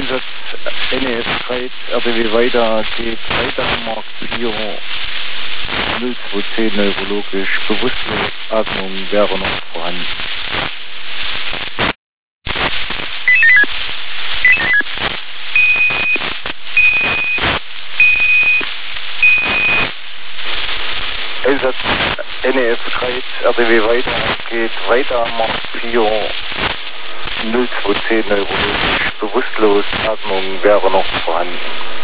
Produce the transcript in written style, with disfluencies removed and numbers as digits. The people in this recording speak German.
Einsatz NEF 3, RBW weiter, geht weiter am Markt 4, 0210 neurologisch, bewusstlos, Atmung wäre noch vorhanden. Einsatz NEF 3, RBW weiter, geht weiter am Markt 4, 0210 neurologisch, bewusstlos, Atmung wäre noch vorhanden.